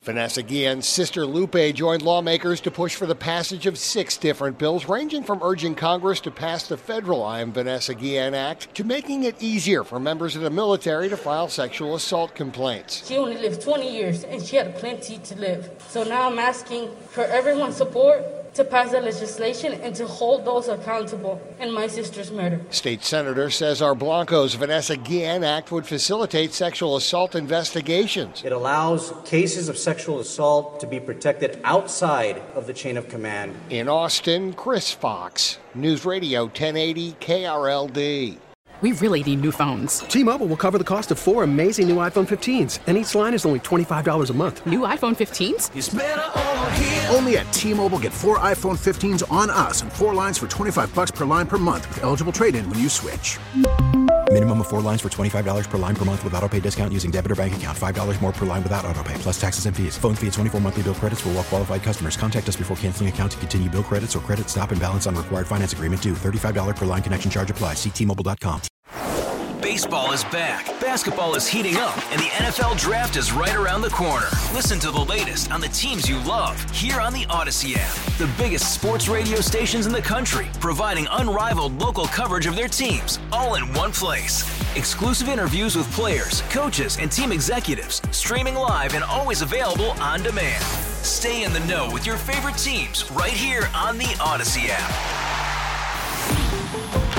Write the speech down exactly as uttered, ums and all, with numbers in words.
Vanessa Guillen's sister Lupe joined lawmakers to push for the passage of six different bills, ranging from urging Congress to pass the federal I Am Vanessa Guillen Act to making it easier for members of the military to file sexual assault complaints. She only lived twenty years, and she had plenty to live. So now I'm asking for everyone's support to pass the legislation and to hold those accountable in my sister's murder. State Senator Cesar Blanco's Vanessa Guillen Act would facilitate sexual assault investigations. It allows cases of sexual assault to be protected outside of the chain of command. In Austin, Chris Fox, News Radio ten eighty K R L D. We really need new phones. T-Mobile will cover the cost of four amazing new iPhone fifteens, and each line is only twenty-five dollars a month. New iPhone fifteens? It's better over here. Only at T-Mobile, get four iPhone fifteens on us and four lines for twenty-five dollars per line per month with eligible trade-in when you switch. Minimum of four lines for twenty-five dollars per line per month with autopay discount using debit or bank account. five dollars more per line without autopay, plus taxes and fees. Phone fee at twenty-four monthly bill credits for well-qualified customers. Contact us before canceling account to continue bill credits or credit stop and balance on required finance agreement due. thirty-five dollars per line connection charge applies. See T Mobile dot com. Baseball is back, basketball is heating up, and the N F L Draft is right around the corner. Listen to the latest on the teams you love here on the Odyssey app. The biggest sports radio stations in the country, providing unrivaled local coverage of their teams, all in one place. Exclusive interviews with players, coaches, and team executives, streaming live and always available on demand. Stay in the know with your favorite teams right here on the Odyssey app.